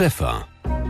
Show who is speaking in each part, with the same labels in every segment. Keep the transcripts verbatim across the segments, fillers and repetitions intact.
Speaker 1: Strefa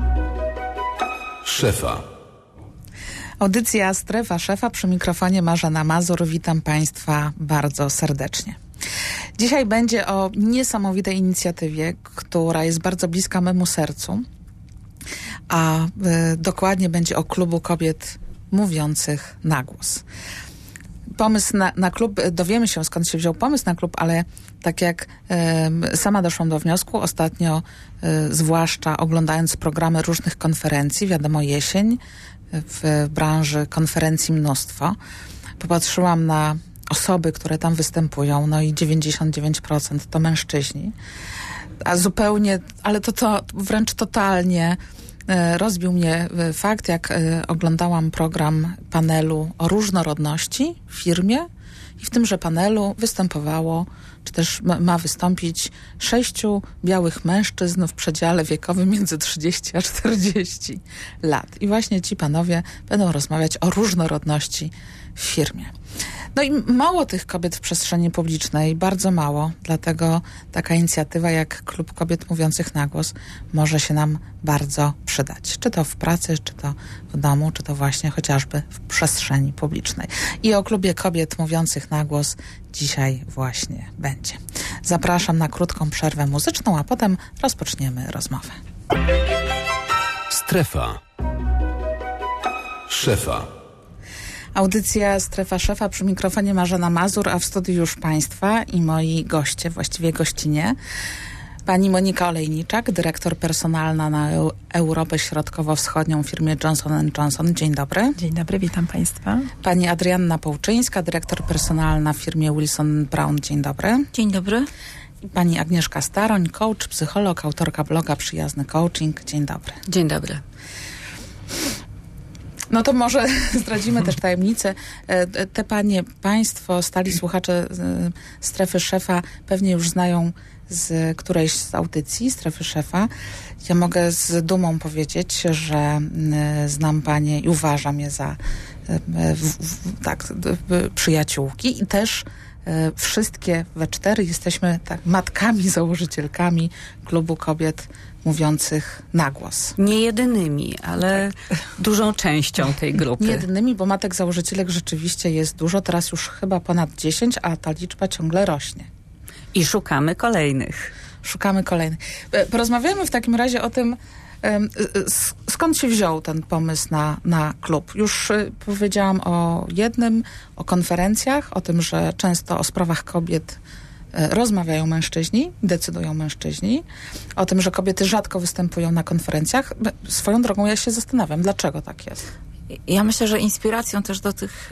Speaker 1: szefa.
Speaker 2: Audycja Strefa Szefa, przy mikrofonie Marzena Mazur. Witam Państwa bardzo serdecznie. Dzisiaj będzie o niesamowitej inicjatywie, która jest bardzo bliska memu sercu, a y, dokładnie będzie o Klubu Kobiet Mówiących na Głos. Pomysł na, na klub, dowiemy się, skąd się wziął pomysł na klub, ale tak jak y, sama doszłam do wniosku, ostatnio y, zwłaszcza oglądając programy różnych konferencji, wiadomo jesień, w branży konferencji mnóstwo, popatrzyłam na osoby, które tam występują, no i dziewięćdziesiąt dziewięć procent to mężczyźni, a zupełnie, ale to, to wręcz totalnie e, rozbił mnie fakt, jak e, oglądałam program panelu o różnorodności w firmie i w tymże panelu występowało, czy też ma, ma wystąpić sześciu białych mężczyzn w przedziale wiekowym między trzydzieści a czterdzieści lat. I właśnie ci panowie będą rozmawiać o różnorodności w firmie. No i mało tych kobiet w przestrzeni publicznej, bardzo mało, dlatego taka inicjatywa jak Klub Kobiet Mówiących na Głos może się nam bardzo przydać. Czy to w pracy, czy to w domu, czy to właśnie chociażby w przestrzeni publicznej. I o Klubie Kobiet Mówiących na Głos dzisiaj właśnie będzie. Zapraszam na krótką przerwę muzyczną, a potem rozpoczniemy rozmowę.
Speaker 1: Strefa szefa.
Speaker 2: Audycja Strefa Szefa, przy mikrofonie Marzena Mazur, a w studiu już Państwa i moi goście, właściwie gościnie. Pani Monika Olejniczak, dyrektor personalna na Europę Środkowo-Wschodnią w firmie Johnson and Johnson. Dzień dobry.
Speaker 3: Dzień dobry, witam Państwa.
Speaker 2: Pani Adrianna Połczyńska, dyrektor personalna w firmie Wilson Brown. Dzień dobry.
Speaker 4: Dzień dobry.
Speaker 2: Pani Agnieszka Staroń, coach, psycholog, autorka bloga Przyjazny Coaching. Dzień dobry.
Speaker 4: Dzień dobry.
Speaker 2: No to może zdradzimy też tajemnicę. Te panie, państwo, stali słuchacze Strefy Szefa pewnie już znają z którejś z audycji Strefy Szefa. Ja mogę z dumą powiedzieć, że znam panie i uważam je za w, w, tak, przyjaciółki i też wszystkie we cztery jesteśmy tak matkami, założycielkami Klubu Kobiet Mówiących na Głos.
Speaker 4: Nie jedynymi, ale dużą częścią tej grupy.
Speaker 2: Nie jedynymi, bo matek założycielek rzeczywiście jest dużo. Teraz już chyba ponad dziesięć, a ta liczba ciągle rośnie.
Speaker 4: I szukamy kolejnych.
Speaker 2: Szukamy kolejnych. Porozmawiamy w takim razie o tym, skąd się wziął ten pomysł na, na klub. Już powiedziałam o jednym, o konferencjach, o tym, że często o sprawach kobiet rozmawiają mężczyźni, decydują mężczyźni. O tym, że kobiety rzadko występują na konferencjach. Swoją drogą ja się zastanawiam, dlaczego tak jest.
Speaker 4: Ja myślę, że inspiracją też do tych...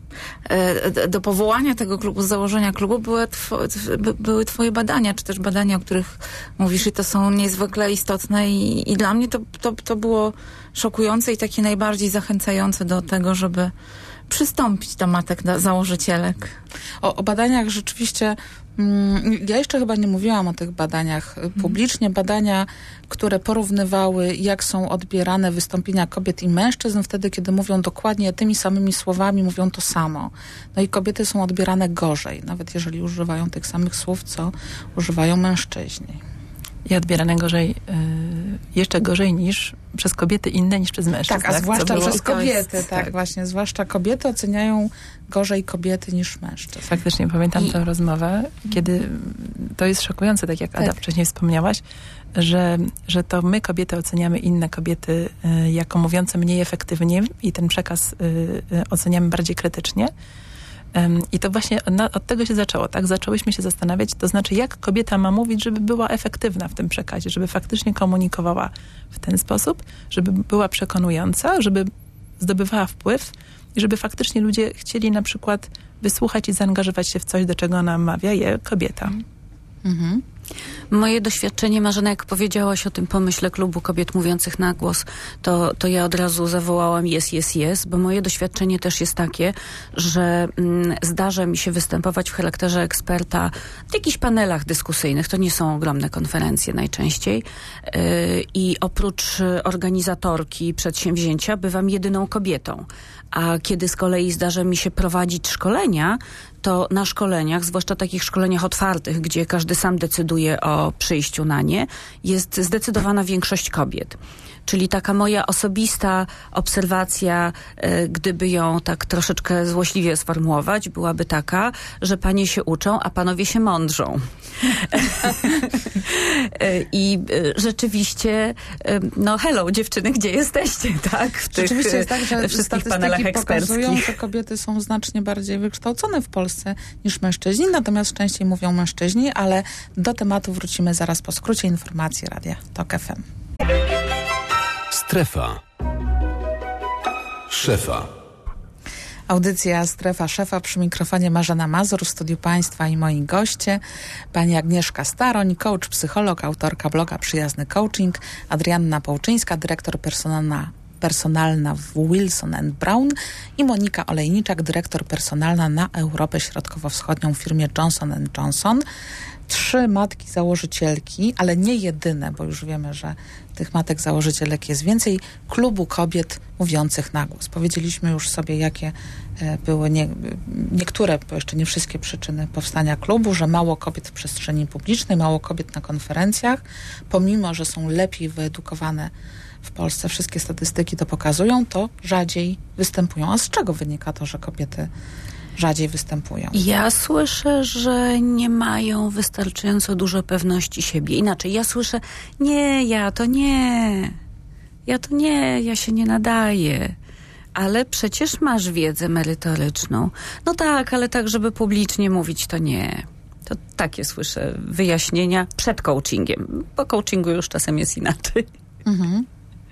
Speaker 4: do powołania tego klubu, z założenia klubu były, two, były twoje badania, czy też badania, o których mówisz, i to są niezwykle istotne i, i dla mnie to, to, to było szokujące i takie najbardziej zachęcające do tego, żeby przystąpić do matek założycielek.
Speaker 2: O, o badaniach rzeczywiście, mm, ja jeszcze chyba nie mówiłam o tych badaniach publicznie. Badania, które porównywały, jak są odbierane wystąpienia kobiet i mężczyzn wtedy, kiedy mówią dokładnie tymi samymi słowami, mówią to samo. No i kobiety są odbierane gorzej, nawet jeżeli używają tych samych słów, co używają mężczyźni.
Speaker 3: I odbierane gorzej, yy, jeszcze gorzej niż przez kobiety inne niż przez mężczyzn.
Speaker 2: Tak, a zwłaszcza
Speaker 3: było,
Speaker 2: przez kobiety,
Speaker 3: jest,
Speaker 2: tak,
Speaker 3: tak
Speaker 2: właśnie. Zwłaszcza kobiety oceniają gorzej kobiety niż mężczyzn.
Speaker 3: Faktycznie pamiętam I... tę rozmowę, kiedy to jest szokujące, tak jak Ada tak. wcześniej wspomniałaś, że, że to my kobiety oceniamy inne kobiety y, jako mówiące mniej efektywnie i ten przekaz y, y, oceniamy bardziej krytycznie. I to właśnie od tego się zaczęło, tak? Zaczęłyśmy się zastanawiać, to znaczy jak kobieta ma mówić, żeby była efektywna w tym przekazie, żeby faktycznie komunikowała w ten sposób, żeby była przekonująca, żeby zdobywała wpływ i żeby faktycznie ludzie chcieli na przykład wysłuchać i zaangażować się w coś, do czego namawia je kobieta.
Speaker 4: Mhm. Moje doświadczenie, Marzena, jak powiedziałaś o tym pomyśle Klubu Kobiet Mówiących na Głos, to, to ja od razu zawołałam yes, yes, yes, bo moje doświadczenie też jest takie, że mm, zdarza mi się występować w charakterze eksperta w jakichś panelach dyskusyjnych. To nie są ogromne konferencje najczęściej. Yy, I oprócz organizatorki przedsięwzięcia bywam jedyną kobietą. A kiedy z kolei zdarza mi się prowadzić szkolenia, to na szkoleniach, zwłaszcza takich szkoleniach otwartych, gdzie każdy sam decyduje o przyjściu na nie, jest zdecydowana większość kobiet. Czyli taka moja osobista obserwacja, y, gdyby ją tak troszeczkę złośliwie sformułować, byłaby taka, że panie się uczą, a panowie się mądrzą. I y, rzeczywiście, y, no hello, dziewczyny, gdzie jesteście, tak? W tych
Speaker 2: Rzeczywiście jest tak, że
Speaker 4: wszystkich panelach
Speaker 2: pokazują,
Speaker 4: eksperckich.
Speaker 2: że kobiety są znacznie bardziej wykształcone w Polsce niż mężczyźni, natomiast częściej mówią mężczyźni, ale do tematu wrócimy zaraz po skrócie informacji Radia Tok F M.
Speaker 1: Strefa Szefa.
Speaker 2: Audycja Strefa Szefa, przy mikrofonie Marzena Mazur, w studiu Państwa i moi goście. Pani Agnieszka Staroń, coach, psycholog, autorka bloga Przyjazny Coaching, Adrianna Połczyńska, dyrektor personalna, personalna w Wilson and Brown i Monika Olejniczak, dyrektor personalna na Europę Środkowo-Wschodnią w firmie Johnson and Johnson. Trzy matki założycielki, ale nie jedyne, bo już wiemy, że tych matek założycielek jest więcej, klubu kobiet mówiących na głos. Powiedzieliśmy już sobie, jakie były nie, niektóre, bo jeszcze nie wszystkie przyczyny powstania klubu, że mało kobiet w przestrzeni publicznej, mało kobiet na konferencjach, pomimo, że są lepiej wyedukowane w Polsce, wszystkie statystyki to pokazują, to rzadziej występują. A z czego wynika to, że kobiety rzadziej występują?
Speaker 4: Ja słyszę, że nie mają wystarczająco dużo pewności siebie. Inaczej, ja słyszę, nie, ja to nie, ja to nie, ja się nie nadaję. Ale przecież masz wiedzę merytoryczną. No tak, ale tak, żeby publicznie mówić, to nie. To takie słyszę wyjaśnienia przed coachingiem. Po coachingu już czasem jest inaczej.
Speaker 2: Mhm.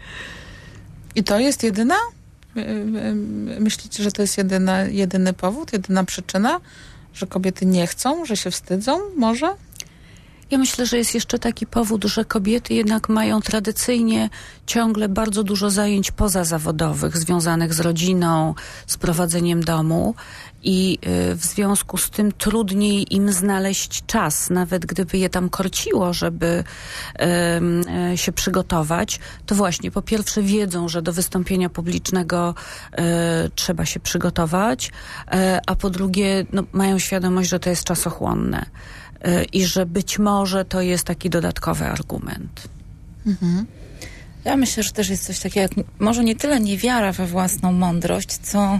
Speaker 2: I to jest jedyna? Myślicie, że to jest jedyna, jedyny powód, jedyna przyczyna, że kobiety nie chcą, że się wstydzą może?
Speaker 4: Ja myślę, że jest jeszcze taki powód, że kobiety jednak mają tradycyjnie ciągle bardzo dużo zajęć pozazawodowych, związanych z rodziną, z prowadzeniem domu i y, w związku z tym trudniej im znaleźć czas, nawet gdyby je tam korciło, żeby y, y, się przygotować, to właśnie po pierwsze wiedzą, że do wystąpienia publicznego y, trzeba się przygotować, y, a po drugie no, mają świadomość, że to jest czasochłonne. I że być może to jest taki dodatkowy argument.
Speaker 5: Mhm. Ja myślę, że też jest coś takiego, jak może nie tyle niewiara we własną mądrość, co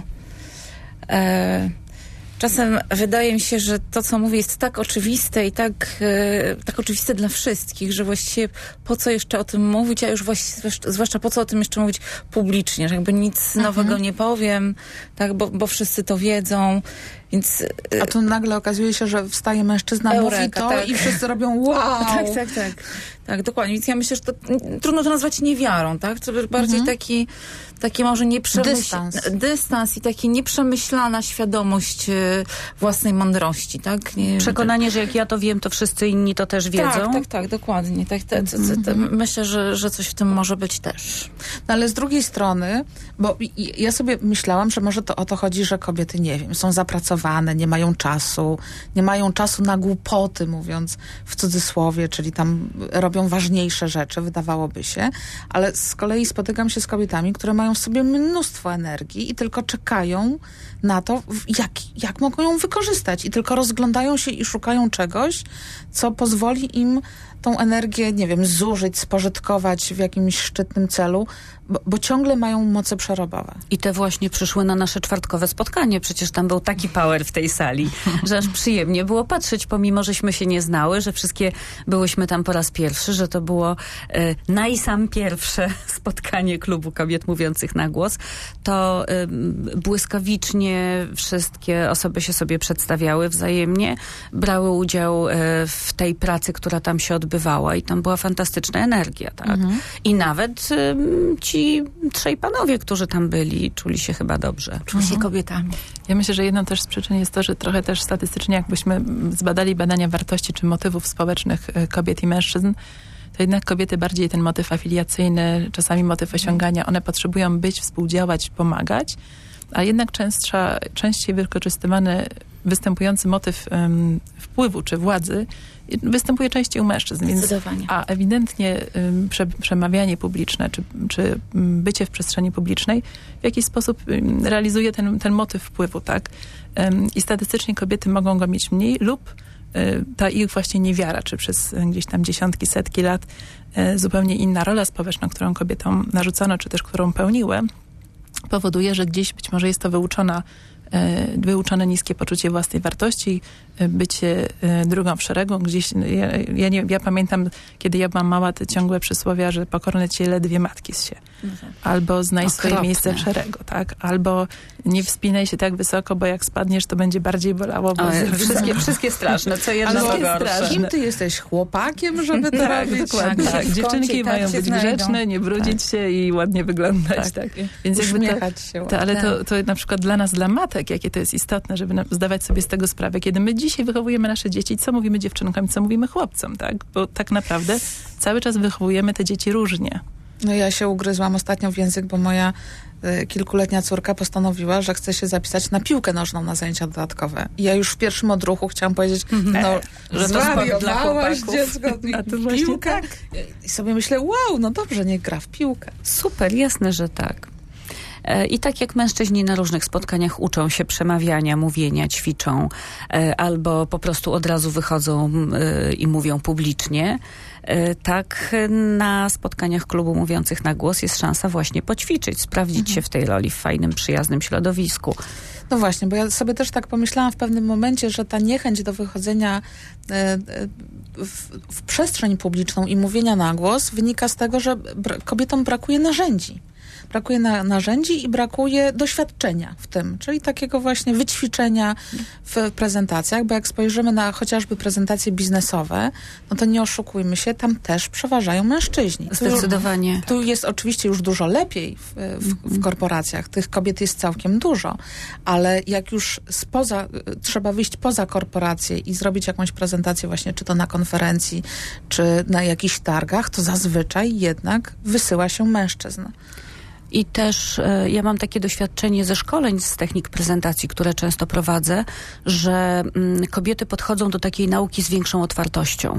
Speaker 5: e, czasem wydaje mi się, że to, co mówię, jest tak oczywiste i tak, e, tak oczywiste dla wszystkich, że właściwie po co jeszcze o tym mówić, a już właściwie, zwłaszcza po co o tym jeszcze mówić publicznie, że jakby nic mhm. nowego nie powiem, tak, bo, bo wszyscy to wiedzą. Więc,
Speaker 2: a tu nagle okazuje się, że wstaje mężczyzna, Eureka, mówi to tak. I wszyscy robią wow.
Speaker 5: Tak, tak, tak. Tak, dokładnie. Więc ja myślę, że to trudno to nazwać niewiarą, tak? To bardziej mhm. taki, taki może nieprzemyślany dystans. dystans i taka nieprzemyślana świadomość własnej mądrości, tak? Nie,
Speaker 4: Przekonanie, że jak ja to wiem, to wszyscy inni to też wiedzą.
Speaker 5: Tak, tak, tak, dokładnie. Tak, te, te, te, te, myślę, że, że coś w tym może być też.
Speaker 2: No ale z drugiej strony, bo ja sobie myślałam, że może to o to chodzi, że kobiety, nie wiem, są zapracowane, nie mają czasu, nie mają czasu na głupoty, mówiąc w cudzysłowie, czyli tam robią ważniejsze rzeczy, wydawałoby się, ale z kolei spotykam się z kobietami, które mają w sobie mnóstwo energii i tylko czekają na to, jak, jak mogą ją wykorzystać i tylko rozglądają się i szukają czegoś, co pozwoli im tą energię, nie wiem, zużyć, spożytkować w jakimś szczytnym celu, bo, bo ciągle mają moce przerobowe.
Speaker 4: I te właśnie przyszły na nasze czwartkowe spotkanie. Przecież tam był taki power w tej sali, że aż przyjemnie było patrzeć, pomimo żeśmy się nie znały, że wszystkie byłyśmy tam po raz pierwszy, że to było e, najsam pierwsze spotkanie klubu kobiet mówiących na głos. To e, błyskawicznie wszystkie osoby się sobie przedstawiały wzajemnie, brały udział e, w tej pracy, która tam się odbywała i tam była fantastyczna energia, tak? Mhm. I nawet e, ci trzej panowie, którzy tam byli, czuli się chyba dobrze.
Speaker 5: Czuli się kobietami.
Speaker 3: Ja myślę, że jedną też z przyczyn jest to, że trochę też statystycznie, jakbyśmy zbadali badania wartości czy motywów społecznych kobiet i mężczyzn, to jednak kobiety bardziej ten motyw afiliacyjny, czasami motyw osiągania, one potrzebują być, współdziałać, pomagać, a jednak częstsza, częściej wykorzystywany występujący motyw um, wpływu czy władzy występuje częściej u mężczyzn. Więc, a ewidentnie um, prze, przemawianie publiczne czy, czy bycie w przestrzeni publicznej w jakiś sposób um, realizuje ten, ten motyw wpływu, tak? Um, I statystycznie kobiety mogą go mieć mniej lub ta ich właśnie niewiara, czy przez gdzieś tam dziesiątki, setki lat zupełnie inna rola społeczna, którą kobietom narzucono, czy też którą pełniły, powoduje, że gdzieś być może jest to wyuczona, wyuczone niskie poczucie własnej wartości, bycie drugą w szeregu. Gdzieś, ja, ja, nie, ja pamiętam, kiedy ja byłam mała, te ciągłe przysłowia, że pokorne ciele dwie matki z się. Albo znaj
Speaker 4: Okropne.
Speaker 3: swoje miejsce w szeregu, tak? Albo nie wspinaj się tak wysoko, bo jak spadniesz, to będzie bardziej bolało. Bo
Speaker 4: Ale wszystkie, wszystkie straszne, co jedno to gorsze.
Speaker 2: Kim ty jesteś? Chłopakiem, żeby to
Speaker 3: tak,
Speaker 2: robić?
Speaker 3: dokładnie. Tak. Dziewczynki
Speaker 5: tak
Speaker 3: mają być
Speaker 5: znajdą.
Speaker 3: grzeczne, nie brudzić tak. się i ładnie wyglądać. Tak. Tak.
Speaker 2: Więc uśmiechać to, się.
Speaker 3: To, ale to, to na przykład dla nas, dla matek, jakie to jest istotne, żeby zdawać sobie z tego sprawę. Kiedy my dzisiaj wychowujemy nasze dzieci, co mówimy dziewczynkom, co mówimy chłopcom, tak? Bo tak naprawdę cały czas wychowujemy te dzieci różnie.
Speaker 2: No ja się ugryzłam ostatnio w język, bo moja y, kilkuletnia córka postanowiła, że chce się zapisać na piłkę nożną na zajęcia dodatkowe. I ja już w pierwszym odruchu chciałam powiedzieć, no,
Speaker 4: że to sport dla chłopaków.
Speaker 2: Dziecko,
Speaker 3: a to właśnie
Speaker 2: piłkę.
Speaker 3: tak.
Speaker 2: I sobie myślę, wow, no dobrze, niech gra w piłkę.
Speaker 4: Super, jasne, że tak. I tak jak mężczyźni na różnych spotkaniach uczą się przemawiania, mówienia, ćwiczą, albo po prostu od razu wychodzą i mówią publicznie, tak na spotkaniach klubu mówiących na głos jest szansa właśnie poćwiczyć, sprawdzić mhm. się w tej roli w fajnym, przyjaznym środowisku.
Speaker 2: No właśnie, bo ja sobie też tak pomyślałam w pewnym momencie, że ta niechęć do wychodzenia w, w przestrzeń publiczną i mówienia na głos wynika z tego, że bra- kobietom brakuje narzędzi. Brakuje na, narzędzi i brakuje doświadczenia w tym, czyli takiego właśnie wyćwiczenia w prezentacjach, bo jak spojrzymy na chociażby prezentacje biznesowe, no to nie oszukujmy się, tam też przeważają mężczyźni.
Speaker 4: Zdecydowanie.
Speaker 2: Tu, tu jest oczywiście już dużo lepiej w, w, w korporacjach, tych kobiet jest całkiem dużo, ale jak już spoza, trzeba wyjść poza korporację i zrobić jakąś prezentację właśnie, czy to na konferencji, czy na jakichś targach, to zazwyczaj jednak wysyła się mężczyzn.
Speaker 4: I też e, ja mam takie doświadczenie ze szkoleń z technik prezentacji, które często prowadzę, że mm, kobiety podchodzą do takiej nauki z większą otwartością.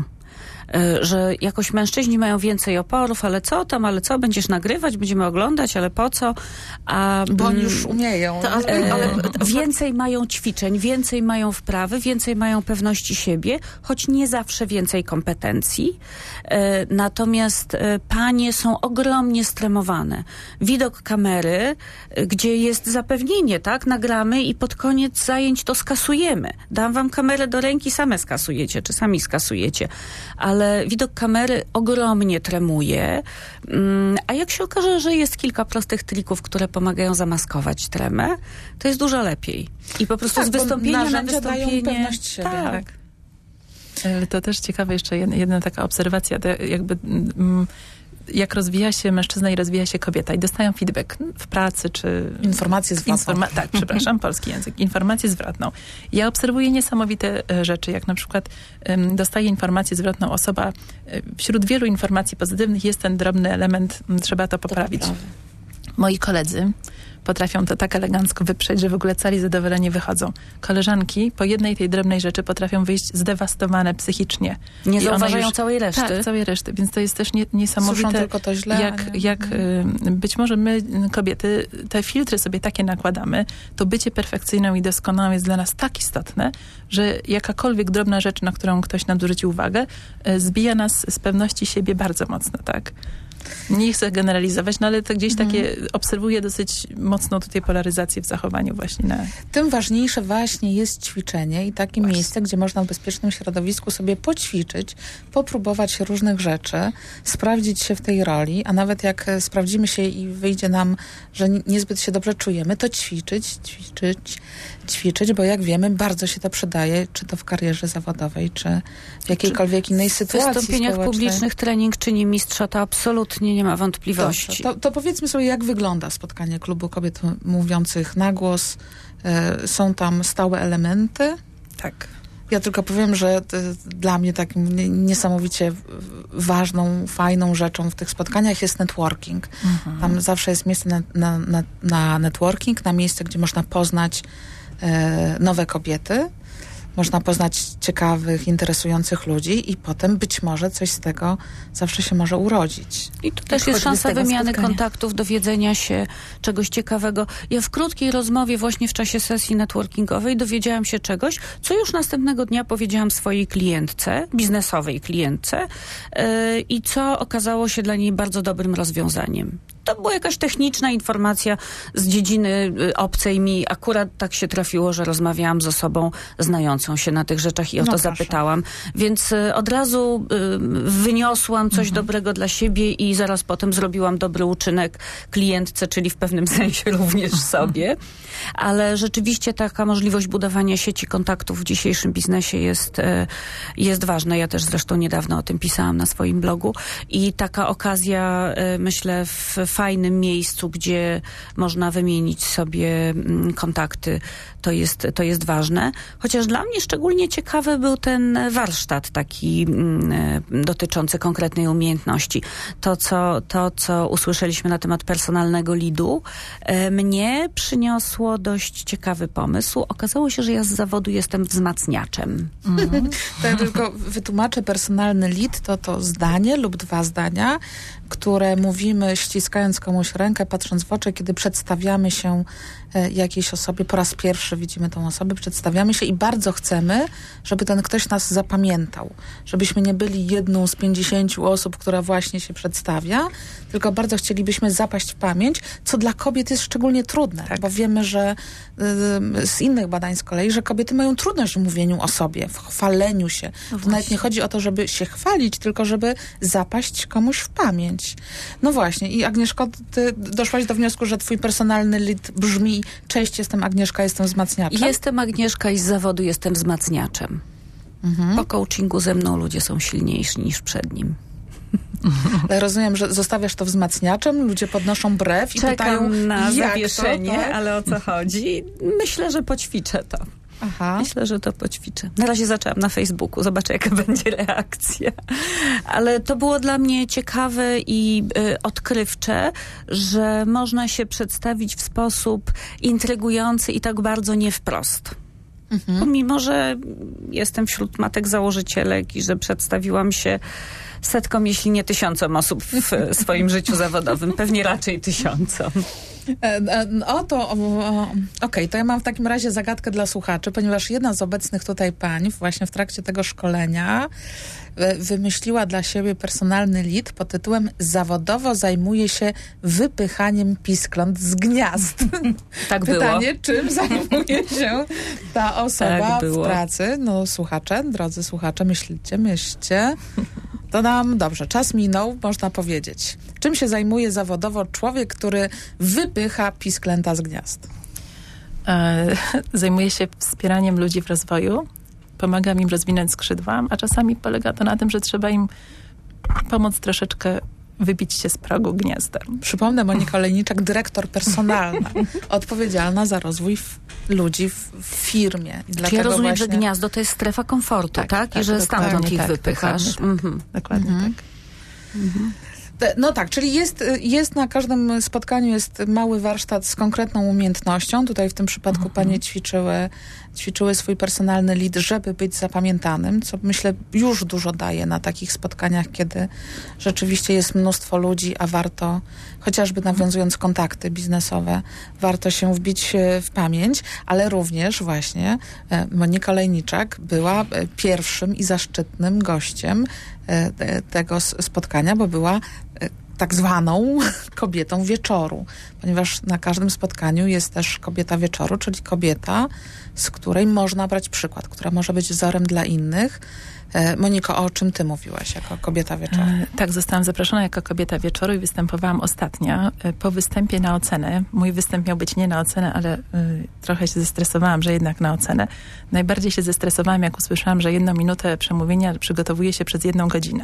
Speaker 4: Że jakoś mężczyźni mają więcej oporów, ale co tam, ale co, będziesz nagrywać, będziemy oglądać, ale po co? A,
Speaker 2: Bo oni już umieją.
Speaker 4: To, ale, ale więcej mają ćwiczeń, więcej mają wprawy, więcej mają pewności siebie, choć nie zawsze więcej kompetencji. Natomiast panie są ogromnie stremowane. Widok kamery, gdzie jest zapewnienie, tak? Nagramy i pod koniec zajęć to skasujemy. Dam wam kamerę do ręki, same skasujecie, czy sami skasujecie. Ale widok kamery ogromnie tremuje, a jak się okaże, że jest kilka prostych trików, które pomagają zamaskować tremę, to jest dużo lepiej. I po prostu
Speaker 2: tak,
Speaker 4: z wystąpienia na wystąpienie...
Speaker 2: dają pewność siebie.
Speaker 4: Tak.
Speaker 2: tak.
Speaker 3: Ale to też ciekawe jeszcze jedna, jedna taka obserwacja, to jakby... Mm, jak rozwija się mężczyzna i rozwija się kobieta i dostają feedback w pracy, czy...
Speaker 2: Informację zwrotną. Informa-
Speaker 3: tak, przepraszam, polski język. Informację zwrotną. Ja obserwuję niesamowite e, rzeczy, jak na przykład um, dostaje informację zwrotną osoba. E, wśród wielu informacji pozytywnych jest ten drobny element, m, trzeba to poprawić. To Moi koledzy potrafią to tak elegancko wyprzeć, że w ogóle cali zadowoleni wychodzą. Koleżanki po jednej tej drobnej rzeczy potrafią wyjść zdewastowane psychicznie.
Speaker 4: Nie
Speaker 3: I
Speaker 4: zauważają
Speaker 3: już,
Speaker 4: całej reszty.
Speaker 3: Tak, całej reszty. Więc to jest też nie, niesamowite.
Speaker 2: Słyszą tylko to źle.
Speaker 3: Jak, jak y, być może my, kobiety, te filtry sobie takie nakładamy, to bycie perfekcyjną i doskonałą jest dla nas tak istotne, że jakakolwiek drobna rzecz, na którą ktoś nam zwróci uwagę, y, zbija nas z pewności siebie bardzo mocno, tak? Nie chcę generalizować, no ale to gdzieś
Speaker 2: mhm.
Speaker 3: takie obserwuję dosyć mocno tutaj polaryzację w zachowaniu właśnie na...
Speaker 2: Tym ważniejsze właśnie jest ćwiczenie i takie właśnie. miejsce, gdzie można w bezpiecznym środowisku sobie poćwiczyć, popróbować różnych rzeczy, sprawdzić się w tej roli, a nawet jak sprawdzimy się i wyjdzie nam, że niezbyt się dobrze czujemy, to ćwiczyć, ćwiczyć, ćwiczyć, bo jak wiemy, bardzo się to przydaje, czy to w karierze zawodowej, czy w jakiejkolwiek innej sytuacji
Speaker 4: W wystąpieniach
Speaker 2: społecznej.
Speaker 4: publicznych trening czyni mistrza, to absolutnie nie ma wątpliwości.
Speaker 2: To, to powiedzmy sobie, jak wygląda spotkanie Klubu Kobiet Mówiących na Głos. E, są tam stałe elementy.
Speaker 3: Tak.
Speaker 2: Ja tylko powiem, że to, dla mnie takim niesamowicie ważną, fajną rzeczą w tych spotkaniach jest networking. Mhm. Tam zawsze jest miejsce na, na, na, na networking, na miejsce, gdzie można poznać e, nowe kobiety, można poznać ciekawych, interesujących ludzi i potem być może coś z tego zawsze się może urodzić.
Speaker 4: I tu też jest szansa wymiany spotkania. kontaktów, dowiedzenia się czegoś ciekawego. Ja w krótkiej rozmowie właśnie w czasie sesji networkingowej dowiedziałam się czegoś, co już następnego dnia powiedziałam swojej klientce, biznesowej klientce yy, i co okazało się dla niej bardzo dobrym rozwiązaniem. To była jakaś techniczna informacja z dziedziny obcej mi. Akurat tak się trafiło, że rozmawiałam z osobą znającą się na tych rzeczach i o
Speaker 2: no
Speaker 4: to
Speaker 2: proszę.
Speaker 4: zapytałam. Więc y, od razu y, wyniosłam coś mhm. dobrego dla siebie i zaraz potem zrobiłam dobry uczynek klientce, czyli w pewnym sensie również sobie. Ale rzeczywiście taka możliwość budowania sieci kontaktów w dzisiejszym biznesie jest, y, jest ważna. Ja też zresztą niedawno o tym pisałam na swoim blogu. I taka okazja, y, myślę, w fajnym miejscu, gdzie można wymienić sobie mm, kontakty, to jest, to jest ważne. Chociaż dla mnie szczególnie ciekawy był ten warsztat taki mm, dotyczący konkretnej umiejętności. To co, to, co usłyszeliśmy na temat personalnego leadu, e, mnie przyniosło dość ciekawy pomysł. Okazało się, że ja z zawodu jestem wzmacniaczem.
Speaker 2: Mhm. To ja tylko wytłumaczę. Personalny lead to to zdanie lub dwa zdania, które mówimy ściskając komuś rękę, patrząc w oczy, kiedy przedstawiamy się jakiejś osobie, po raz pierwszy widzimy tą osobę, przedstawiamy się i bardzo chcemy, żeby ten ktoś nas zapamiętał. Żebyśmy nie byli jedną z pięćdziesięciu osób, która właśnie się przedstawia, tylko bardzo chcielibyśmy zapaść w pamięć, co dla kobiet jest szczególnie trudne, tak. bo wiemy, że y, z innych badań z kolei, że kobiety mają trudność w mówieniu o sobie, w chwaleniu się. No to nawet nie chodzi o to, żeby się chwalić, tylko żeby zapaść komuś w pamięć. No właśnie. I Agnieszko, ty doszłaś do wniosku, że twój personalny lead brzmi: cześć, jestem Agnieszka, jestem wzmacniaczem.
Speaker 4: Jestem Agnieszka i z zawodu jestem wzmacniaczem. Mhm. Po coachingu ze mną ludzie są silniejsi niż przed nim.
Speaker 2: Ale rozumiem, że zostawiasz to wzmacniaczem, ludzie podnoszą brew i
Speaker 4: Czekam
Speaker 2: pytają,
Speaker 4: na
Speaker 2: jak
Speaker 4: zawieszenie,
Speaker 2: to, tak?
Speaker 4: ale o co chodzi? Myślę, że poćwiczę to.
Speaker 2: Aha.
Speaker 4: Myślę, że to poćwiczę. Na razie zaczęłam na Facebooku. Zobaczę, jaka będzie reakcja. Ale to było dla mnie ciekawe i y, odkrywcze, że można się przedstawić w sposób intrygujący i tak bardzo nie wprost. Mhm. Pomimo, że jestem wśród matek założycielek i że przedstawiłam się setkom, jeśli nie tysiącom osób w swoim życiu zawodowym. Pewnie raczej tysiącom.
Speaker 2: O to, okej, okay, to ja mam w takim razie zagadkę dla słuchaczy, ponieważ jedna z obecnych tutaj pań właśnie w trakcie tego szkolenia wymyśliła dla siebie personalny lead pod tytułem "Zawodowo zajmuje się wypychaniem piskląt z gniazd".
Speaker 4: Tak
Speaker 2: Pytanie,
Speaker 4: było.
Speaker 2: czym zajmuje się ta osoba tak w pracy? No słuchacze, drodzy słuchacze, myślicie, myślcie. To nam, dobrze, czas minął, można powiedzieć. Czym się zajmuje zawodowo człowiek, który wypycha pisklęta z gniazd?
Speaker 3: E, zajmuje się wspieraniem ludzi w rozwoju, pomagam im rozwinąć skrzydła, a czasami polega to na tym, że trzeba im pomóc troszeczkę wybić się z progu gniazda.
Speaker 2: Przypomnę, Monika Olejniczak, dyrektor personalna, odpowiedzialna za rozwój w, ludzi w, w firmie. I
Speaker 4: Czyli ja rozumiem, właśnie... że gniazdo to jest strefa komfortu, tak? tak? tak I że stamtąd ich
Speaker 3: tak,
Speaker 4: wypychasz.
Speaker 3: Dokładnie tak. Mhm. Dokładnie mhm. tak.
Speaker 2: Mhm. No tak, czyli jest, jest na każdym spotkaniu jest mały warsztat z konkretną umiejętnością. Tutaj w tym przypadku mhm. panie ćwiczyły, ćwiczyły swój personalny lead, żeby być zapamiętanym, co myślę już dużo daje na takich spotkaniach, kiedy rzeczywiście jest mnóstwo ludzi, a warto, chociażby nawiązując kontakty biznesowe, warto się wbić w pamięć, ale również właśnie Monika Olejniczak była pierwszym i zaszczytnym gościem tego spotkania, bo była tak zwaną kobietą wieczoru, ponieważ na każdym spotkaniu jest też kobieta wieczoru, czyli kobieta, z której można brać przykład, która może być wzorem dla innych. Moniko, o czym ty mówiłaś jako kobieta wieczoru?
Speaker 3: E, tak, zostałam zaproszona jako kobieta wieczoru i występowałam ostatnio. E, po występie na ocenę, mój występ miał być nie na ocenę, ale e, trochę się zestresowałam, że jednak na ocenę. Najbardziej się zestresowałam, jak usłyszałam, że jedną minutę przemówienia przygotowuje się przez jedną godzinę.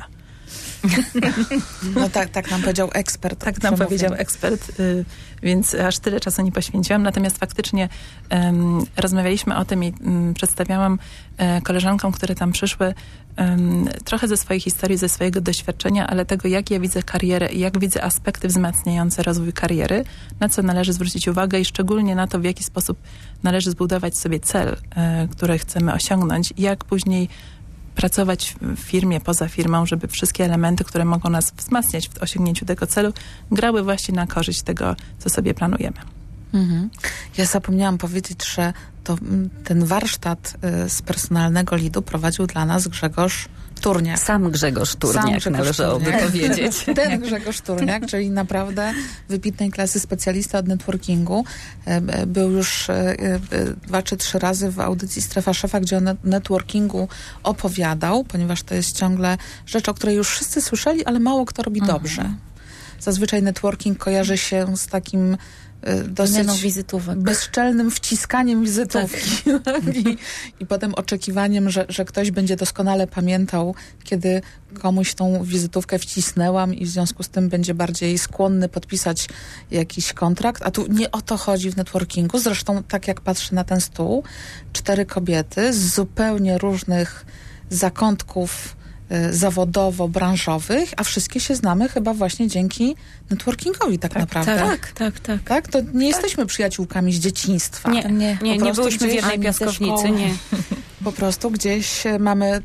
Speaker 2: No tak, tak nam powiedział ekspert.
Speaker 3: Tak nam
Speaker 2: przemówienia.
Speaker 3: powiedział ekspert, y, więc aż tyle czasu nie poświęciłam. Natomiast faktycznie um, rozmawialiśmy o tym i um, przedstawiałam um, koleżankom, które tam przyszły, um, trochę ze swojej historii, ze swojego doświadczenia, ale tego, jak ja widzę karierę i jak widzę aspekty wzmacniające rozwój kariery, na co należy zwrócić uwagę i szczególnie na to, w jaki sposób należy zbudować sobie cel, y, który chcemy osiągnąć i jak później pracować w firmie, poza firmą, żeby wszystkie elementy, które mogą nas wzmacniać w osiągnięciu tego celu, grały właśnie na korzyść tego, co sobie planujemy.
Speaker 2: Mhm. Ja zapomniałam powiedzieć, że to, ten warsztat y, z personalnego lidu prowadził dla nas Grzegorz Turniak.
Speaker 4: Sam Grzegorz Turniak,
Speaker 2: Sam Grzegorz
Speaker 4: należałoby
Speaker 2: Turniak.
Speaker 4: powiedzieć.
Speaker 2: Ten Grzegorz Turniak, czyli naprawdę wybitnej klasy specjalista od networkingu. Był już dwa czy trzy razy w audycji Strefa Szefa, gdzie o networkingu opowiadał, ponieważ to jest ciągle rzecz, o której już wszyscy słyszeli, ale mało kto robi
Speaker 5: Mhm.
Speaker 2: dobrze. Zazwyczaj networking kojarzy się z takim dosyć
Speaker 5: wizytówek.
Speaker 2: bezczelnym wciskaniem wizytówki I, i potem oczekiwaniem, że, że ktoś będzie doskonale pamiętał, kiedy komuś tą wizytówkę wcisnęłam i w związku z tym będzie bardziej skłonny podpisać jakiś kontrakt, a tu nie o to chodzi w networkingu. Zresztą tak jak patrzę na ten stół, cztery kobiety z zupełnie różnych zakątków zawodowo-branżowych, a wszystkie się znamy chyba właśnie dzięki networkingowi tak,
Speaker 3: tak
Speaker 2: naprawdę.
Speaker 5: Tak, tak, tak.
Speaker 2: Tak? To nie jesteśmy przyjaciółkami z dzieciństwa.
Speaker 5: Nie, nie.
Speaker 4: Nie,
Speaker 2: Po
Speaker 4: nie
Speaker 2: prostu
Speaker 4: byłyśmy w
Speaker 2: gdzieś
Speaker 4: jednej
Speaker 5: ani ze
Speaker 4: piaskownicy,
Speaker 5: szkoły.
Speaker 4: nie.
Speaker 2: Po prostu gdzieś mamy y, y,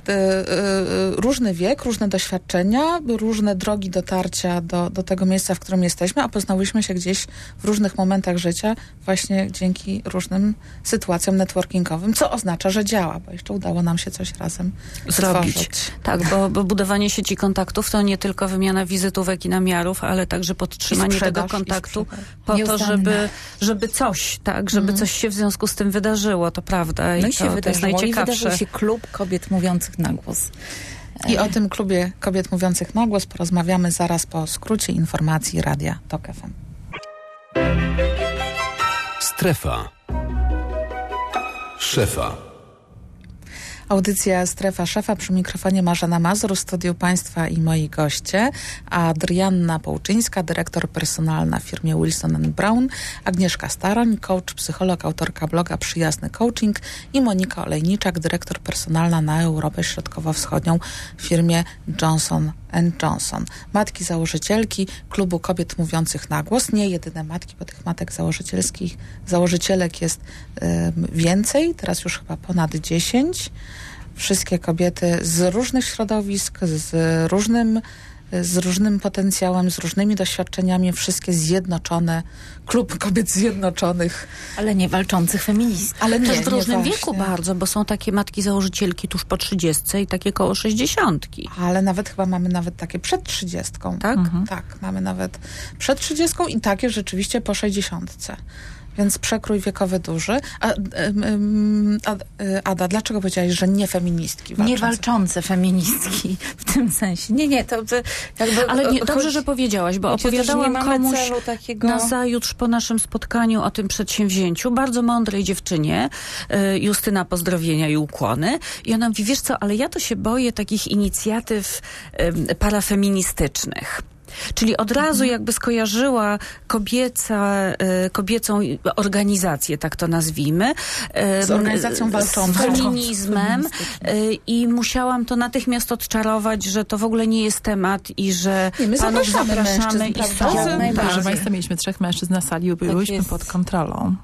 Speaker 2: y, różny wiek, różne doświadczenia, różne drogi dotarcia do, do tego miejsca, w którym jesteśmy, a poznałyśmy się gdzieś w różnych momentach życia właśnie dzięki różnym sytuacjom networkingowym, co oznacza, że działa, bo jeszcze udało nam się coś razem
Speaker 4: Zrobić.
Speaker 2: stworzyć.
Speaker 4: Tak, bo, bo budowanie sieci kontaktów to nie tylko wymiana wizytówek i namiarów, ale także podtrzymanie
Speaker 2: I sprzedaż,
Speaker 4: tego kontaktu
Speaker 2: i sprzedaż.
Speaker 4: po to,
Speaker 5: Nieustanne.
Speaker 4: żeby, żeby coś, tak, żeby
Speaker 2: Mhm.
Speaker 4: coś się w związku z tym wydarzyło, to prawda.
Speaker 5: No i
Speaker 4: to,
Speaker 5: się
Speaker 4: to jest
Speaker 5: wydarzyło. I
Speaker 4: najciekawsze.
Speaker 5: wydarzył się klub kobiet mówiących na głos.
Speaker 2: I o tym klubie kobiet mówiących na głos porozmawiamy zaraz po skrócie informacji Radia Tok F M.
Speaker 1: Strefa Szefa.
Speaker 2: Audycja Strefa Szefa, przy mikrofonie Marzena Mazur, w studiu Państwa i moi goście. Adrianna Połczyńska, dyrektor personalna w firmie Wilson and Brown, Agnieszka Staroń, coach, psycholog, autorka bloga Przyjazny Coaching i Monika Olejniczak, dyrektor personalna na Europę Środkowo-Wschodnią w firmie Johnson and Johnson. Matki założycielki Klubu Kobiet Mówiących na Głos. Nie jedyne matki, bo tych matek założycielskich, założycielek jest y, więcej, teraz już chyba ponad dziesięć. Wszystkie kobiety z różnych środowisk, z różnym, z różnym potencjałem, z różnymi doświadczeniami, wszystkie zjednoczone, klub kobiet zjednoczonych.
Speaker 5: Ale nie walczących feministów.
Speaker 2: Ale nie,
Speaker 4: Też w różnym
Speaker 2: nie
Speaker 4: wieku
Speaker 2: właśnie.
Speaker 4: bardzo, bo są takie matki założycielki tuż po trzydziestce i takie koło sześćdziesiątki.
Speaker 2: Ale nawet chyba mamy nawet takie przed trzydziestką.
Speaker 4: Tak?
Speaker 3: Mhm.
Speaker 2: Tak, mamy nawet przed trzydziestką i takie rzeczywiście po sześćdziesiątce. Więc przekrój wiekowy duży. A, ym, ym, a, y, Ada, dlaczego powiedziałaś, że nie feministki walczące?
Speaker 5: Nie walczące feministki w tym sensie. Nie, nie, to, to jakby...
Speaker 4: Ale nie,
Speaker 5: chodzi-
Speaker 4: dobrze, że powiedziałaś, bo
Speaker 5: chodzi o to, że
Speaker 4: opowiadałam
Speaker 5: nie mamy
Speaker 4: komuś
Speaker 5: celu takiego...
Speaker 4: nazajutrz po naszym spotkaniu o tym przedsięwzięciu, bardzo mądrej dziewczynie, y, Justyna, pozdrowienia i ukłony. I ona mówi, wiesz co, ale ja to się boję takich inicjatyw y, parafeministycznych. Czyli od razu jakby skojarzyła kobieca, y, kobiecą organizację, tak to nazwijmy. y,
Speaker 2: Z organizacją walczącą.
Speaker 4: Z feminizmem. y, I musiałam to natychmiast odczarować, że to w ogóle nie jest temat i że
Speaker 2: Nie, my
Speaker 4: panów
Speaker 2: zapraszamy
Speaker 4: zapraszamy
Speaker 2: mężczyzn,
Speaker 4: i
Speaker 2: prawda?
Speaker 4: są.
Speaker 5: Jak
Speaker 3: Proszę
Speaker 5: najbardziej.
Speaker 3: Państwa, mieliśmy trzech mężczyzn na sali i byłyśmy
Speaker 5: jest.
Speaker 3: pod kontrolą.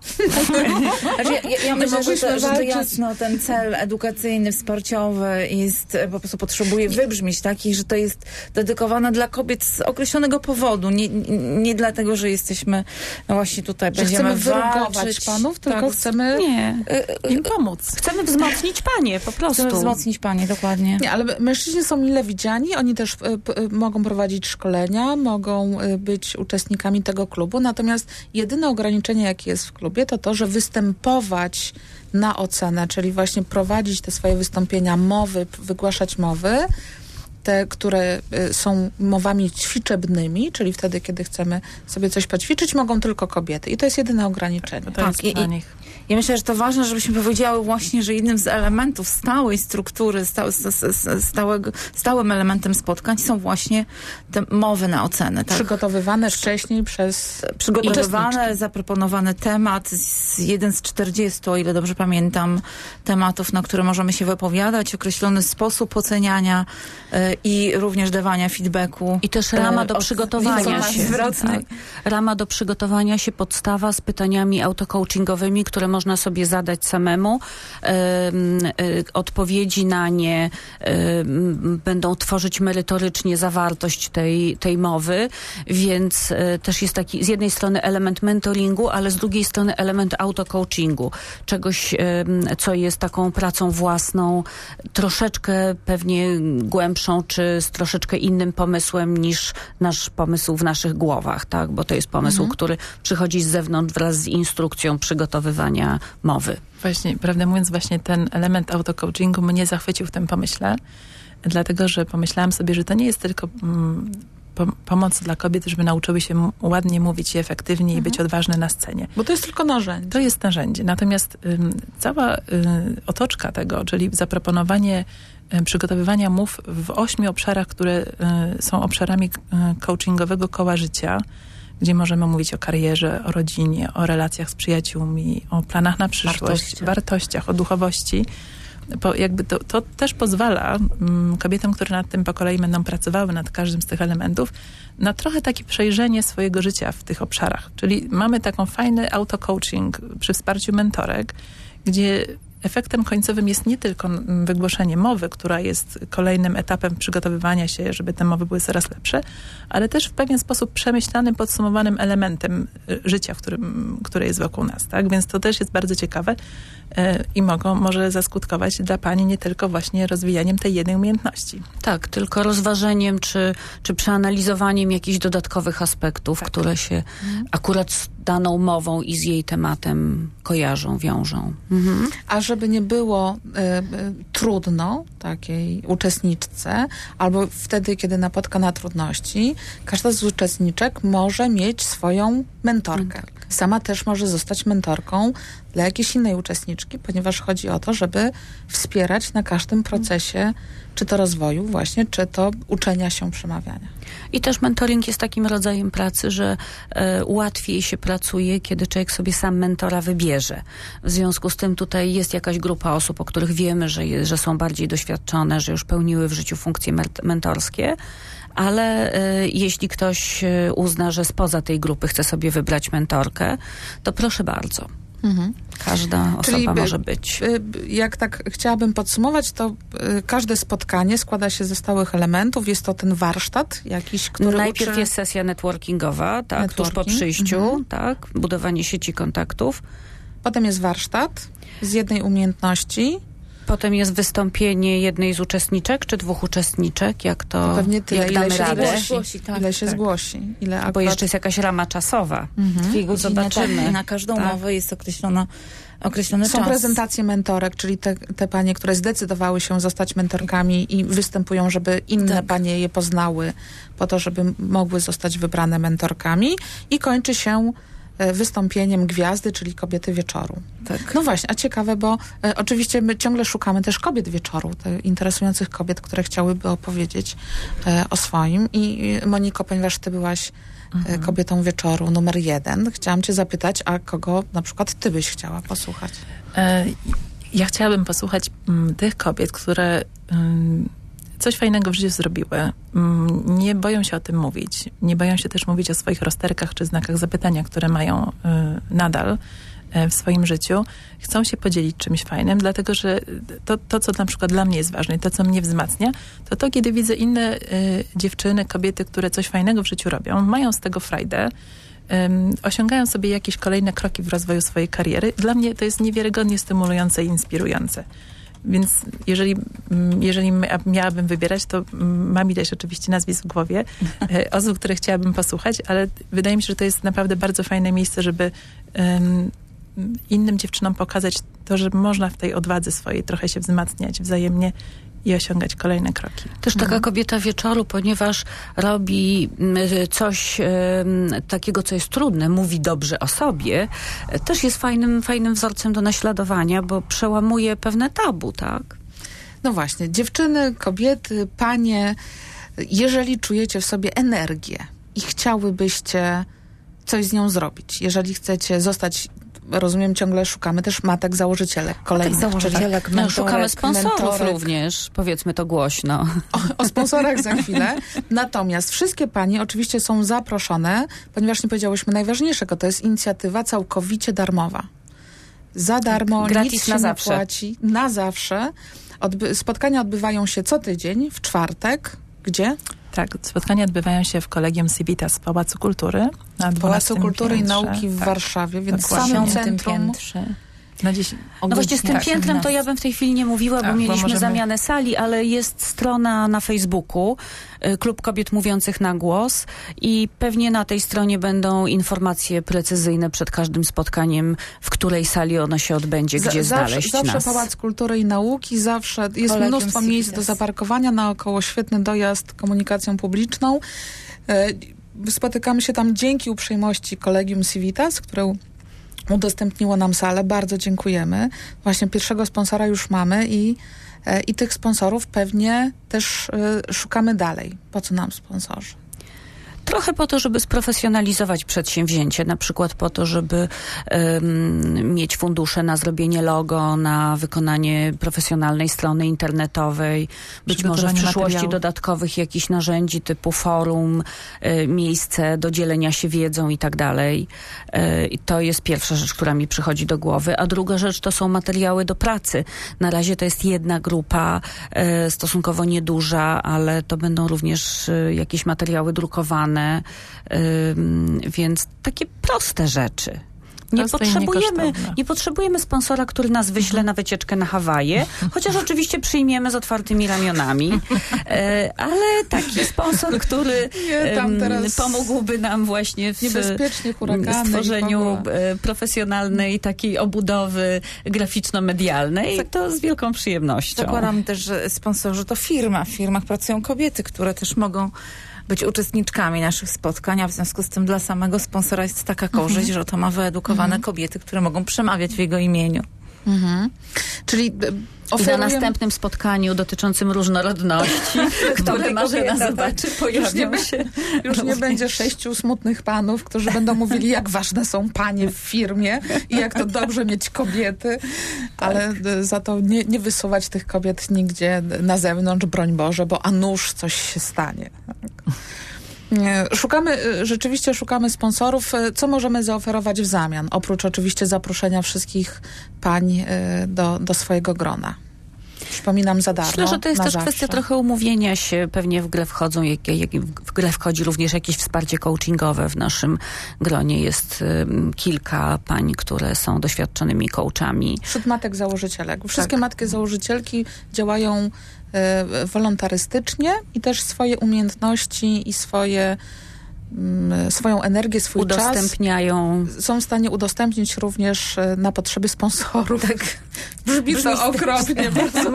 Speaker 5: Znaczy, ja, ja, ja myślę, że
Speaker 2: mogłyśmy
Speaker 5: to, że to
Speaker 2: walczyć.
Speaker 5: jasno ten cel edukacyjny, wsparciowy jest, po prostu potrzebuje wybrzmieć takich, że to jest dedykowane dla kobiet z określonego powodu. Nie, nie, nie dlatego, że jesteśmy no właśnie tutaj,
Speaker 2: Że
Speaker 5: będziemy
Speaker 2: chcemy wyrugować
Speaker 5: walczyć.
Speaker 2: panów, tylko
Speaker 5: tak,
Speaker 2: chcemy...
Speaker 4: Nie.
Speaker 3: Im pomóc.
Speaker 4: Chcemy wzmocnić panie, po prostu.
Speaker 5: Chcemy wzmocnić panie, dokładnie.
Speaker 2: Nie, ale mężczyźni są mile widziani, oni też y, p, y, mogą prowadzić szkolenia, mogą y, być uczestnikami tego klubu, natomiast jedyne ograniczenie, jakie jest w klubie, to to, że występować na ocenę, czyli właśnie prowadzić te swoje wystąpienia, mowy, p- wygłaszać mowy, te, które są mowami ćwiczebnymi, czyli wtedy, kiedy chcemy sobie coś poćwiczyć, mogą tylko kobiety. I to jest jedyne ograniczenie.
Speaker 3: To jest
Speaker 5: tak,
Speaker 3: dla
Speaker 5: i,
Speaker 3: nich.
Speaker 5: Ja myślę, że to ważne, żebyśmy powiedziały właśnie, że jednym z elementów stałej struktury, stałe, stałego, stałym elementem spotkań są właśnie te mowy na ocenę. Tak?
Speaker 2: Przygotowywane wcześniej przez
Speaker 5: Przygotowywane, zaproponowany temat, z, jeden z czterdziestu, o ile dobrze pamiętam, tematów, na które możemy się wypowiadać, określony sposób oceniania y, i również dawania feedbacku.
Speaker 4: I też rama do
Speaker 5: od
Speaker 4: przygotowania się.
Speaker 5: zwrotnej.
Speaker 4: Tak. Rama do przygotowania się, podstawa z pytaniami autocoachingowymi, które można sobie zadać samemu. Y, y, odpowiedzi na nie y, będą tworzyć merytorycznie zawartość tej, tej mowy, więc y, też jest taki z jednej strony element mentoringu, ale z drugiej strony element autocoachingu. Czegoś, y, co jest taką pracą własną, troszeczkę pewnie głębszą, czy z troszeczkę innym pomysłem niż nasz pomysł w naszych głowach, tak? Bo to jest pomysł, mhm. który przychodzi z zewnątrz wraz z instrukcją przygotowywania mowy.
Speaker 3: Właśnie, prawdę mówiąc, właśnie ten element autocoachingu mnie zachwycił w tym pomyśle, dlatego, że pomyślałam sobie, że to nie jest tylko mm, pom- pomoc dla kobiet, żeby nauczyły się m- ładnie mówić i efektywnie mhm. i być odważne na scenie.
Speaker 2: Bo to jest tylko narzędzie.
Speaker 3: To jest narzędzie. Natomiast ym, cała y, otoczka tego, czyli zaproponowanie y, przygotowywania mów w ośmiu obszarach, które y, są obszarami y, coachingowego koła życia, gdzie możemy mówić o karierze, o rodzinie, o relacjach z przyjaciółmi, o planach na przyszłość, wartościach, wartościach o duchowości. Po, jakby to, to też pozwala um, kobietom, które nad tym po kolei będą pracowały, nad każdym z tych elementów, na trochę takie przejrzenie swojego życia w tych obszarach. Czyli mamy taką fajny auto-coaching przy wsparciu mentorek, gdzie efektem końcowym jest nie tylko wygłoszenie mowy, która jest kolejnym etapem przygotowywania się, żeby te mowy były coraz lepsze, ale też w pewien sposób przemyślanym, podsumowanym elementem życia, w którym, które jest wokół nas. Tak? Więc to też jest bardzo ciekawe i mogą, może zaskutkować dla pani nie tylko właśnie rozwijaniem tej jednej umiejętności.
Speaker 4: Tak, tylko rozważeniem czy, czy przeanalizowaniem jakichś dodatkowych aspektów, tak. które się mhm. akurat z daną mową i z jej tematem kojarzą, wiążą. Mhm.
Speaker 2: A żeby nie było y, y, trudno takiej uczestniczce, albo wtedy, kiedy napotka na trudności, każda z uczestniczek może mieć swoją mentorkę. mentorkę. Sama też może zostać mentorką dla jakiejś innej uczestniczki, ponieważ chodzi o to, żeby wspierać na każdym procesie, czy to rozwoju właśnie, czy to uczenia się przemawiania.
Speaker 4: I też mentoring jest takim rodzajem pracy, że e, łatwiej się pracuje, kiedy człowiek sobie sam mentora wybierze. W związku z tym tutaj jest jakaś grupa osób, o których wiemy, że, je, że są bardziej doświadczone, że już pełniły w życiu funkcje mentorskie, ale e, jeśli ktoś uzna, że spoza tej grupy chce sobie wybrać mentorkę, to proszę bardzo. Mhm. Każda osoba Czyli by, może być.
Speaker 2: Jak tak chciałabym podsumować, to y, każde spotkanie składa się ze stałych elementów. Jest to ten warsztat jakiś, który
Speaker 4: Najpierw
Speaker 2: uczy...
Speaker 4: jest sesja networkingowa, tak,
Speaker 2: Networking.
Speaker 4: tuż po przyjściu,
Speaker 2: mhm.
Speaker 4: tak, budowanie sieci kontaktów.
Speaker 2: Potem jest warsztat z jednej umiejętności.
Speaker 4: Potem jest wystąpienie jednej z uczestniczek, czy dwóch uczestniczek, jak to,
Speaker 2: to pewnie tyle,
Speaker 4: jak
Speaker 2: ile
Speaker 4: damy
Speaker 2: się
Speaker 4: radę.
Speaker 2: Zgłosi, tak, ile się
Speaker 4: tak.
Speaker 2: zgłosi. Ile akurat...
Speaker 4: Bo jeszcze jest jakaś rama czasowa.
Speaker 5: Mhm. Dwie godziny,
Speaker 4: Zobaczymy.
Speaker 5: Tak, na każdą tak. mowę jest określona określony
Speaker 2: Są
Speaker 5: czas.
Speaker 2: prezentacje mentorek, czyli te, te panie, które zdecydowały się zostać mentorkami i występują, żeby inne tak. panie je poznały, po to, żeby mogły zostać wybrane mentorkami. I kończy się wystąpieniem gwiazdy, czyli kobiety wieczoru. Tak. No właśnie, a ciekawe, bo e, oczywiście my ciągle szukamy też kobiet wieczoru, te interesujących kobiet, które chciałyby opowiedzieć e, o swoim. I Moniko, ponieważ ty byłaś mhm. e, kobietą wieczoru numer jeden, chciałam cię zapytać, a kogo na przykład ty byś chciała posłuchać?
Speaker 3: E, ja chciałabym posłuchać m, tych kobiet, które m, coś fajnego w życiu zrobiły. Nie boją się o tym mówić. Nie boją się też mówić o swoich rozterkach czy znakach zapytania, które mają y, nadal y, w swoim życiu. Chcą się podzielić czymś fajnym, dlatego że to, to, co na przykład dla mnie jest ważne i to, co mnie wzmacnia, to to, kiedy widzę inne y, dziewczyny, kobiety, które coś fajnego w życiu robią, mają z tego frajdę, Um, osiągają sobie jakieś kolejne kroki w rozwoju swojej kariery. Dla mnie to jest niewiarygodnie stymulujące i inspirujące. Więc jeżeli, jeżeli miałabym wybierać, to mam ileś oczywiście nazwisk w głowie osób, które chciałabym posłuchać, ale wydaje mi się, że to jest naprawdę bardzo fajne miejsce, żeby um, innym dziewczynom pokazać to, że można w tej odwadze swojej trochę się wzmacniać wzajemnie i osiągać kolejne kroki.
Speaker 4: Też taka
Speaker 2: Mhm.
Speaker 4: kobieta wieczoru, ponieważ robi y, coś y, takiego, co jest trudne, mówi dobrze o sobie, y, też jest fajnym, fajnym wzorcem do naśladowania, bo przełamuje pewne tabu, tak?
Speaker 2: No właśnie, dziewczyny, kobiety, panie, jeżeli czujecie w sobie energię i chciałybyście coś z nią zrobić, jeżeli chcecie zostać, rozumiem, ciągle szukamy też matek założycielek kolejnych.
Speaker 5: Matek założycielek,
Speaker 2: czyli-
Speaker 4: No,
Speaker 5: mentorek,
Speaker 4: szukamy sponsorów
Speaker 2: mentorek.
Speaker 4: również, powiedzmy to głośno.
Speaker 2: O, o sponsorach za chwilę. Natomiast wszystkie panie oczywiście są zaproszone, ponieważ nie powiedziałyśmy najważniejszego, to jest inicjatywa całkowicie darmowa. Za darmo,
Speaker 4: Gratis
Speaker 2: nic się
Speaker 4: na
Speaker 2: nie
Speaker 4: zawsze.
Speaker 2: płaci. Na zawsze. Odby- spotkania odbywają się co tydzień, w czwartek. Gdzie?
Speaker 3: Tak, spotkania odbywają się w Kolegium Civitas w Pałacu Kultury na
Speaker 2: W Pałacu
Speaker 3: dwunastym
Speaker 2: Kultury i
Speaker 3: piętrze.
Speaker 2: Nauki w
Speaker 3: Tak.
Speaker 2: Warszawie, więc w
Speaker 3: Dokładnie.
Speaker 2: samym
Speaker 5: Piątym
Speaker 2: centrum.
Speaker 5: piętrze.
Speaker 3: Na dziś...
Speaker 4: No właśnie z tym
Speaker 3: Tak.
Speaker 4: piętrem to ja bym w tej chwili nie mówiła, bo
Speaker 3: Tak, bo
Speaker 4: mieliśmy
Speaker 3: możemy-
Speaker 4: zamianę sali, ale jest strona na Facebooku, y, Klub Kobiet Mówiących na Głos i pewnie na tej stronie będą informacje precyzyjne przed każdym spotkaniem, w której sali ono się odbędzie,
Speaker 2: Za-
Speaker 4: gdzie
Speaker 2: zawsze,
Speaker 4: znaleźć
Speaker 2: zawsze
Speaker 4: nas.
Speaker 2: Pałac Kultury i Nauki, zawsze jest
Speaker 5: Kolegium
Speaker 2: mnóstwo miejsc
Speaker 5: Civitas.
Speaker 2: do zaparkowania, naokoło świetny dojazd komunikacją publiczną. E, Spotykamy się tam dzięki uprzejmości Kolegium Civitas, które udostępniło nam salę. Bardzo dziękujemy. Właśnie pierwszego sponsora już mamy i, e, i tych sponsorów pewnie też e, szukamy dalej. Po co nam sponsorzy?
Speaker 4: Trochę po to, żeby sprofesjonalizować przedsięwzięcie, na przykład po to, żeby um, mieć fundusze na zrobienie logo, na wykonanie profesjonalnej strony internetowej, być może w
Speaker 3: Przygotowanie
Speaker 4: przyszłości
Speaker 3: materiałów.
Speaker 4: dodatkowych jakichś narzędzi typu forum, y, miejsce do dzielenia się wiedzą i tak dalej. Y, I to jest pierwsza rzecz, która mi przychodzi do głowy. A druga rzecz to są materiały do pracy. Na razie to jest jedna grupa, y, stosunkowo nieduża, ale to będą również y, jakieś materiały drukowane, Ym, więc takie proste rzeczy. Nie
Speaker 3: Proste i
Speaker 4: potrzebujemy,
Speaker 3: niekosztowne.
Speaker 4: nie potrzebujemy sponsora, który nas wyśle na wycieczkę na Hawaje, chociaż oczywiście przyjmiemy z otwartymi ramionami, e, ale taki sponsor, który
Speaker 2: Nie, tam
Speaker 4: em,
Speaker 2: teraz
Speaker 4: pomógłby nam właśnie w
Speaker 2: niebezpiecznie huragany i
Speaker 4: stworzeniu
Speaker 2: w ogóle.
Speaker 4: e, profesjonalnej takiej obudowy graficzno-medialnej, to z wielką przyjemnością.
Speaker 5: Zakładam też, że sponsorzy to firma. W firmach pracują kobiety, które też mogą być uczestniczkami naszych spotkań, a w związku z tym dla samego sponsora jest taka korzyść, że to ma wyedukowane kobiety, które mogą przemawiać w jego imieniu.
Speaker 2: Mhm. Czyli e,
Speaker 4: I na
Speaker 2: oferujemy...
Speaker 4: następnym spotkaniu dotyczącym różnorodności, które Marzena zobaczy, pojawią się.
Speaker 2: Już nie
Speaker 4: również.
Speaker 2: będzie sześciu smutnych panów, którzy będą mówili, jak ważne są panie w firmie i jak to dobrze mieć kobiety, ale e, za to nie, nie wysuwać tych kobiet nigdzie na zewnątrz, broń Boże, bo a nuż coś się stanie. Nie, Szukamy, e, rzeczywiście szukamy sponsorów. E, Co możemy zaoferować w zamian? Oprócz oczywiście zaproszenia wszystkich pań e, do, do swojego grona. Przypominam, za darmo.
Speaker 4: Myślę, że to jest
Speaker 2: na
Speaker 4: też
Speaker 2: zawsze.
Speaker 4: kwestia trochę umówienia się. Pewnie w grę wchodzą, jak, jak, w grę wchodzi również jakieś wsparcie coachingowe. W naszym gronie jest um, kilka pań, które są doświadczonymi coachami.
Speaker 2: Wśród matek założycielek. Wszystkie
Speaker 4: Tak.
Speaker 2: matki założycielki działają e, wolontarystycznie i też swoje umiejętności i swoje, mm, swoją energię, swój czas
Speaker 4: Udostępniają.
Speaker 2: są w stanie udostępnić również e, na potrzeby sponsorów. Tak. Brzmi to okropnie, bardzo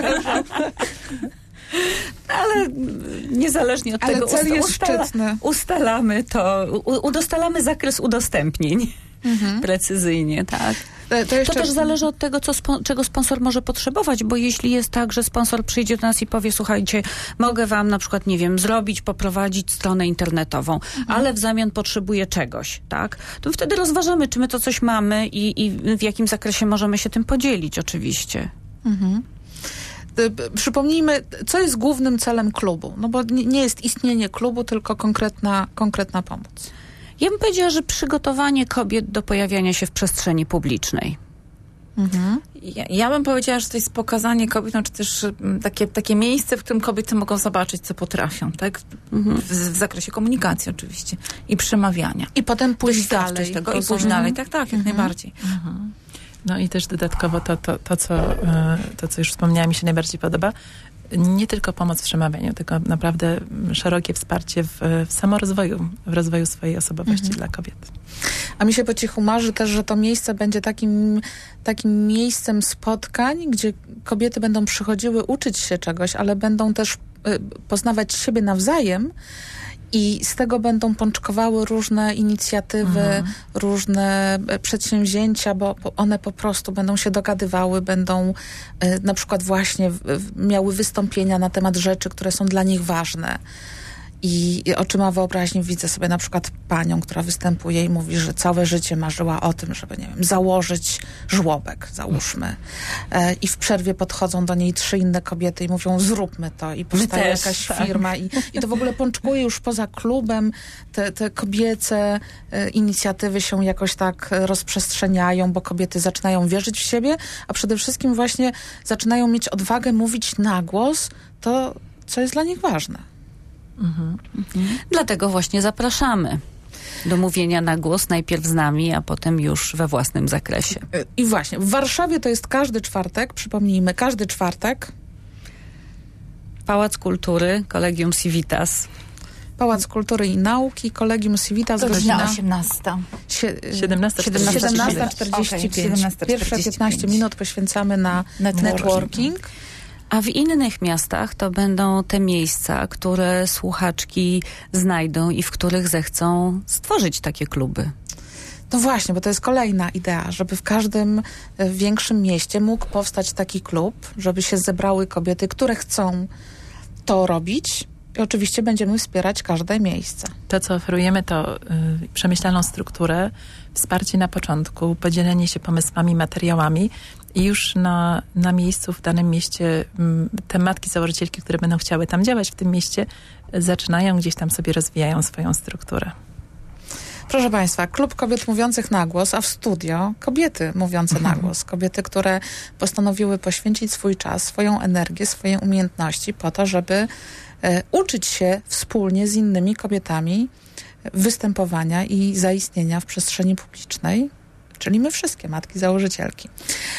Speaker 4: Ale niezależnie od
Speaker 2: Ale
Speaker 4: tego
Speaker 2: cel
Speaker 4: usta-
Speaker 2: jest
Speaker 4: ustala-
Speaker 2: szczytny.
Speaker 4: ustalamy to, u, udostalamy zakres udostępnień.
Speaker 2: Mhm.
Speaker 4: Precyzyjnie, tak.
Speaker 2: To, to jeszcze...
Speaker 4: To też zależy od tego, co spo, czego sponsor może potrzebować, bo jeśli jest tak, że sponsor przyjdzie do nas i powie, słuchajcie, mogę wam na przykład, nie wiem, zrobić, poprowadzić stronę internetową, mhm. ale w zamian potrzebuję czegoś, tak? To wtedy rozważamy, czy my to coś mamy i, i w jakim zakresie możemy się tym podzielić, oczywiście.
Speaker 2: Mhm. Przypomnijmy, co jest głównym celem klubu. No bo nie nie jest istnienie klubu, tylko konkretna, konkretna pomoc.
Speaker 4: Ja bym powiedziała, że przygotowanie kobiet do pojawiania się w przestrzeni publicznej.
Speaker 2: Mhm.
Speaker 5: Ja, ja bym powiedziała, że to jest pokazanie kobietom, czy też mm, takie, takie miejsce, w którym kobiety mogą zobaczyć, co potrafią, tak?
Speaker 4: Mhm.
Speaker 5: W, w zakresie komunikacji oczywiście i przemawiania.
Speaker 2: I potem pójść
Speaker 5: Doświadczyć
Speaker 2: dalej.
Speaker 5: tego i pójść
Speaker 2: rozumiem.
Speaker 5: dalej. Tak, tak, jak
Speaker 2: Mhm.
Speaker 5: najbardziej.
Speaker 3: No i też dodatkowo to, to, to, co, e, to, co już wspomniałam, mi się najbardziej podoba. nie tylko pomoc w przemawianiu, tylko naprawdę szerokie wsparcie w, w samorozwoju, w rozwoju swojej osobowości mhm. dla kobiet.
Speaker 2: A mi się po cichu marzy też, że to miejsce będzie takim, takim miejscem spotkań, gdzie kobiety będą przychodziły uczyć się czegoś, ale będą też y, poznawać siebie nawzajem i z tego będą pączkowały różne inicjatywy, mhm. różne przedsięwzięcia, bo one po prostu będą się dogadywały, będą y, na przykład właśnie w, miały wystąpienia na temat rzeczy, które są dla nich ważne. I, I oczyma wyobraźni widzę sobie na przykład panią, która występuje i mówi, że całe życie marzyła o tym, żeby, nie wiem, założyć żłobek, załóżmy. E, I w przerwie podchodzą do niej trzy inne kobiety i mówią, zróbmy to. I powstaje też, jakaś tak. firma. I, I to w ogóle pączkuje już poza klubem. Te, te kobiece e, inicjatywy się jakoś tak rozprzestrzeniają, bo kobiety zaczynają wierzyć w siebie, a przede wszystkim właśnie zaczynają mieć odwagę mówić na głos to, co jest dla nich ważne.
Speaker 4: Mhm. Mhm. Dlatego właśnie zapraszamy do mówienia na głos, najpierw z nami, a potem już we własnym zakresie.
Speaker 2: I właśnie, w Warszawie to jest każdy czwartek, przypomnijmy, każdy czwartek.
Speaker 4: Pałac Kultury, Collegium Civitas.
Speaker 2: Pałac Kultury i Nauki, Collegium Civitas, godzina
Speaker 5: osiemnasta.
Speaker 3: siedemnasta
Speaker 2: czterdzieści pięć. Pierwsze piętnaście minut poświęcamy na networking. networking.
Speaker 4: A w innych miastach to będą te miejsca, które słuchaczki znajdą i w których zechcą stworzyć takie kluby.
Speaker 2: No właśnie, bo to jest kolejna idea, żeby w każdym większym mieście mógł powstać taki klub, żeby się zebrały kobiety, które chcą to robić. I oczywiście będziemy wspierać każde miejsce.
Speaker 3: To, co oferujemy, to y, przemyślaną strukturę, wsparcie na początku, podzielenie się pomysłami, materiałami i już na, na miejscu, w danym mieście m, te matki założycielki, które będą chciały tam działać w tym mieście, y, zaczynają gdzieś tam sobie rozwijają swoją strukturę.
Speaker 2: Proszę Państwa, Klub Kobiet Mówiących na Głos, a w studio kobiety mówiące mhm. na głos. Kobiety, które postanowiły poświęcić swój czas, swoją energię, swoje umiejętności po to, żeby e, uczyć się wspólnie z innymi kobietami występowania i zaistnienia w przestrzeni publicznej, czyli my wszystkie, matki założycielki.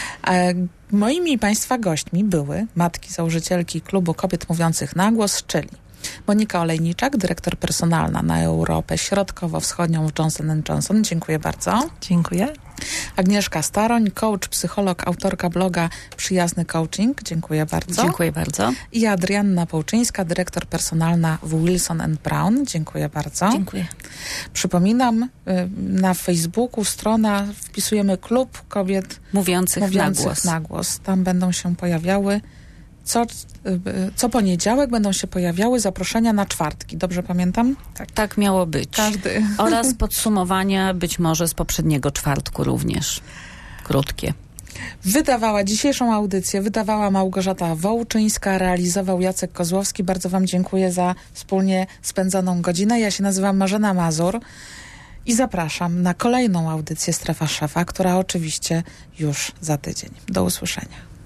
Speaker 2: E, moimi Państwa gośćmi były matki założycielki Klubu Kobiet Mówiących na Głos, czyli Monika Olejniczak, dyrektor personalna na Europę Środkowo-Wschodnią w Johnson and Johnson. Dziękuję bardzo.
Speaker 3: Dziękuję.
Speaker 2: Agnieszka Staroń, coach, psycholog, autorka bloga Przyjazny Coaching. Dziękuję bardzo.
Speaker 4: Dziękuję bardzo.
Speaker 2: I Adrianna Połczyńska, dyrektor personalna w Wilson and Brown. Dziękuję bardzo.
Speaker 5: Dziękuję.
Speaker 2: Przypominam, na Facebooku strona, wpisujemy Klub Kobiet
Speaker 4: Mówiących,
Speaker 2: mówiących
Speaker 4: na, głos.
Speaker 2: na głos. Tam będą się pojawiały Co, co poniedziałek będą się pojawiały zaproszenia na czwartki. Dobrze pamiętam?
Speaker 4: Tak, tak miało być.
Speaker 2: Każdy.
Speaker 4: Oraz podsumowania być może z poprzedniego czwartku również. Krótkie.
Speaker 2: Wydawała dzisiejszą audycję, wydawała Małgorzata Wołczyńska, realizował Jacek Kozłowski. Bardzo Wam dziękuję za wspólnie spędzoną godzinę. Ja się nazywam Marzena Mazur i zapraszam na kolejną audycję Strefa Szefa, która oczywiście już za tydzień. Do usłyszenia.